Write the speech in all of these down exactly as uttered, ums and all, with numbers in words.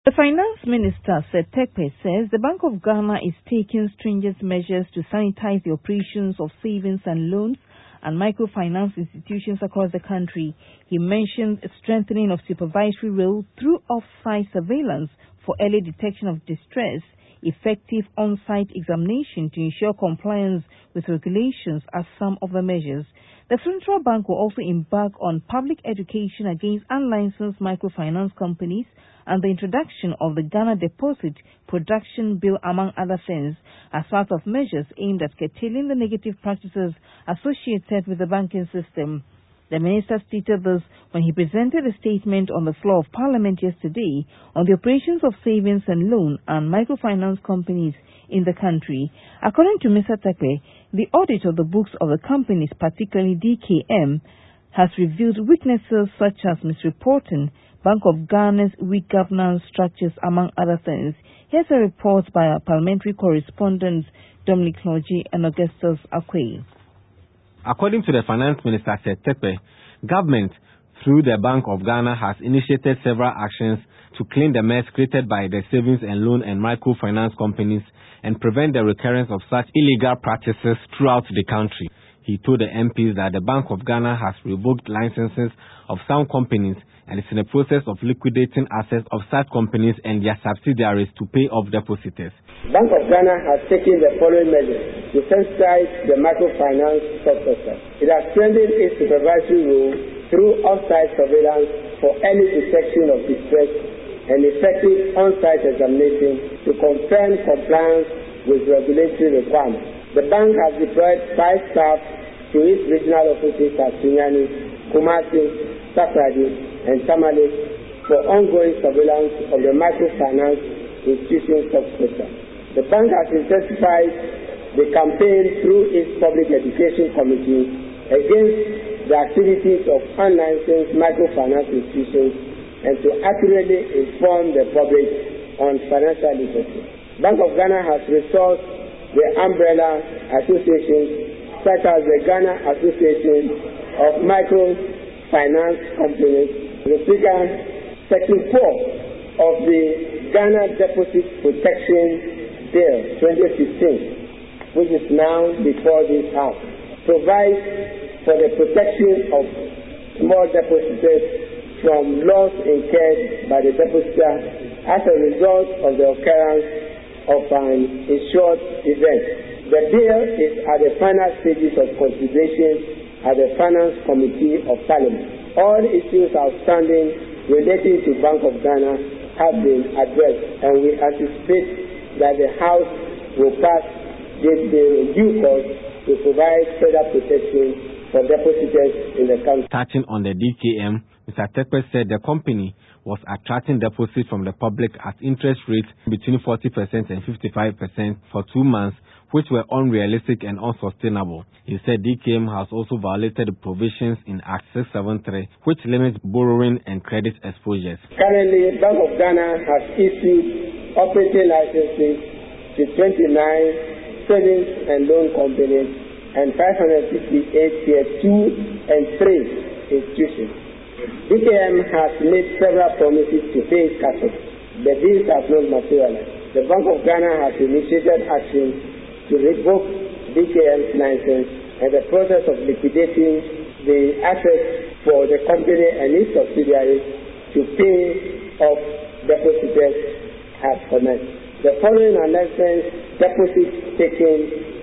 The Finance Minister, Seth Terkper, says the Bank of Ghana is taking stringent measures to sanitize the operations of savings and loans and microfinance institutions across the country. He mentioned a strengthening of supervisory role through off-site surveillance for early detection of distress, effective on-site examination to ensure compliance with regulations as some of the measures. The Central Bank will also embark on public education against unlicensed microfinance companies and the introduction of the Ghana Deposit Production Bill, among other things, as part of measures aimed at curtailing the negative practices associated with the banking system. The minister stated this when he presented a statement on the floor of Parliament yesterday on the operations of savings and loan and microfinance companies in the country. According to Mister Terkper, the audit of the books of the companies, particularly D K M, has revealed weaknesses such as misreporting, Bank of Ghana's weak governance structures, among other things. Here's a report by our parliamentary correspondents Dominic Clogy and Augustus Akwe. According to the Finance Minister, Seth Terkper, government, through the Bank of Ghana, has initiated several actions to clean the mess created by the savings and loan and microfinance companies and prevent the recurrence of such illegal practices throughout the country. He told the M Ps that the Bank of Ghana has revoked licenses of some companies and is in the process of liquidating assets of such companies and their subsidiaries to pay off depositors. Bank of Ghana has taken the following measures to sensitize the microfinance sector. It has strengthened its supervisory role through off-site surveillance for early detection of distress and effective on-site examination to confirm compliance with regulatory requirements. The bank has deployed five staff to its regional offices at Sunyani, Kumasi, Sakradi, and Tamale for ongoing surveillance of the microfinance institution sector. The bank has intensified the campaign through its public education committee against the activities of unlicensed microfinance institutions and to accurately inform the public on financial literacy. Bank of Ghana has resourced the umbrella associations such as the Ghana Association of Microfinance Companies. The Speaker, Section four of the Ghana Deposit Protection Bill twenty fifteen, which is now before this House, provides for the protection of small depositors from loss incurred by the depositor as a result of the occurrence of an insured event. The bill is at the final stages of consideration at the Finance Committee of Parliament. All issues outstanding relating to Bank of Ghana have been addressed, and we anticipate that the House will pass this bill in due course to provide further protection for depositors in the country. Touching on the D K M, Mister Terkper said the company was attracting deposits from the public at interest rates between forty percent and fifty-five percent for two months, which were unrealistic and unsustainable. He said D K M has also violated the provisions in Act six seventy-three, which limits borrowing and credit exposures. Currently, Bank of Ghana has issued operating licenses to twenty-nine savings and loan companies and five hundred fifty-eight tier two and three institutions. D K M has made several promises to pay its customers, but these have not materialized. The Bank of Ghana has initiated action to revoke D K M's license, and the process of liquidating the assets for the company and its subsidiaries to pay off depositors has commenced. The following unlicensed deposit-taking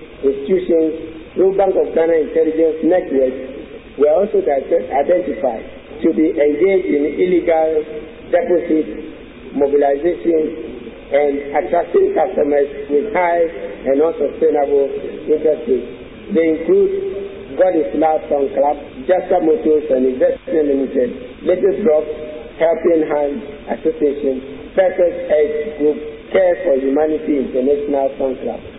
institutions through Bank of Ghana Intelligence Network were also identified to be engaged in illegal deposit mobilization and attracting customers with high and unsustainable interest rates. They include God is Love Song Club, Jasta Motors and Investment Limited, Little Drop, Helping Hand Association, Perfect Edge Group, Care for Humanity International Song Club.